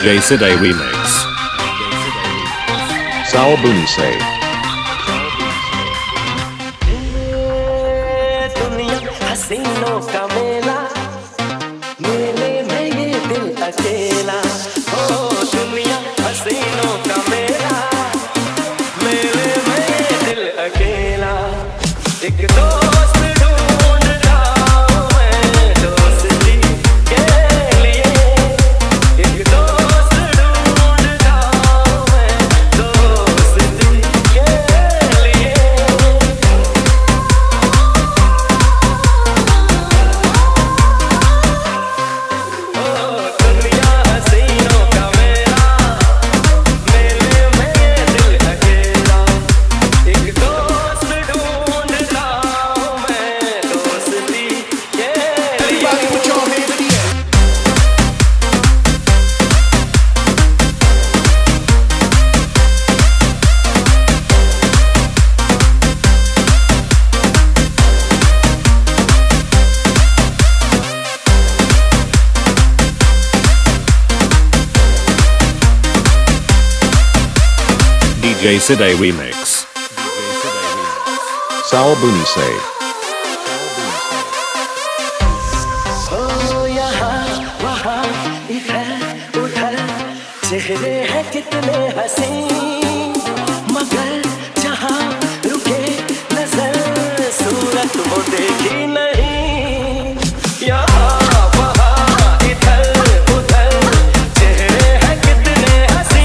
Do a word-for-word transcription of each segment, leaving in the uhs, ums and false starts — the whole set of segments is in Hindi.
J Sidday Remix. Sal Bunse. दुनिया हसीनों का मेला, मेले में ये दिल अकेला। ओ दुनिया हसीनों का मेला, मेले में ये दिल अकेला। एक दोस्त ढूंढता हूँ मैं दोस्ती के लिए, एक दोस्त ढूंढता हूँ मैं दोस्ती के लिए। दुनिया हसीनों का मेला, मेले में ये दिल अकेला। एक दोस्त ढूंढता हूँ मैं दोस्ती के Everybody put your hands in the air. D J Sidday Remix. Sal Bunse. हो यहाँ वहाँ इधर उधर चेहरे हैं कितने हसी, मगर जहाँ रुके नजर सूरत वो देखी नहीं। यहाँ वहाँ इधर उधर चेहरे हैं कितने हसी,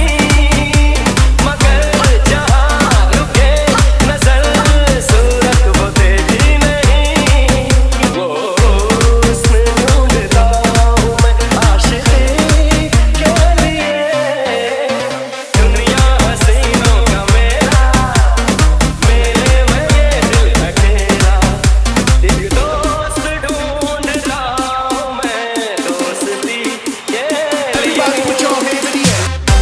मगर जहाँ रुके नजर सूरत वो देखी नहीं। वो हुस्न ढूंढता हूँ मैं आशिकी के लिए। दुनिया हसीनों का मेला, मेले में ये दिल अकेला। एक दोस्त ढूंढता हूँ मैं दोस्ती के Everybody put your hands in the air.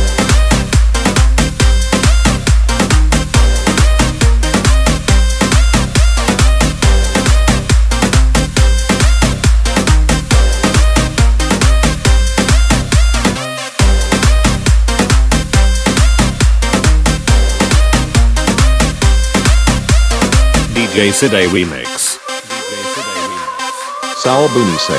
D J Sidday Remix. Sal Bunse.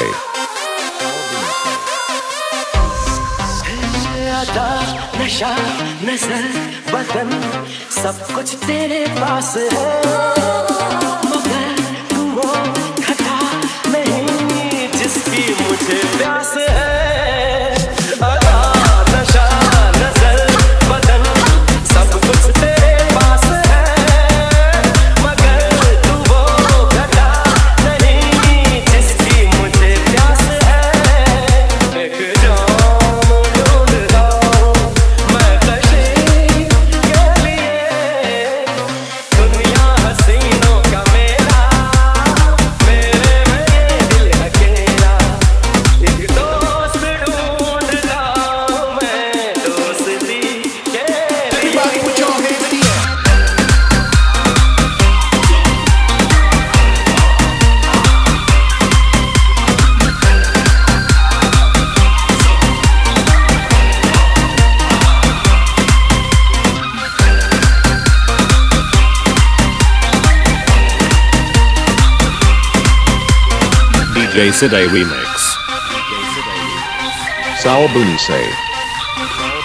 अदा नशा नजर बदन सब कुछ तेरे पास है, मगर तू वो घटा नहीं जिसकी मुझे प्यास है। अदा नशा नजर बदन सब कुछ तेरे पास है, मगर तू वो घटा नहीं जिसकी मुझे प्यास है। एक जाम ढूंढता हूँ मैं कशी के लिए। दुनिया हसीनों का मेला, मेरे में ये दिल अकेला। एक दोस्त ढूंढता हूँ मैं दोस्ती के लिए। Everybody put your hands in the air. D J Sidday Remix. Sal Bunse.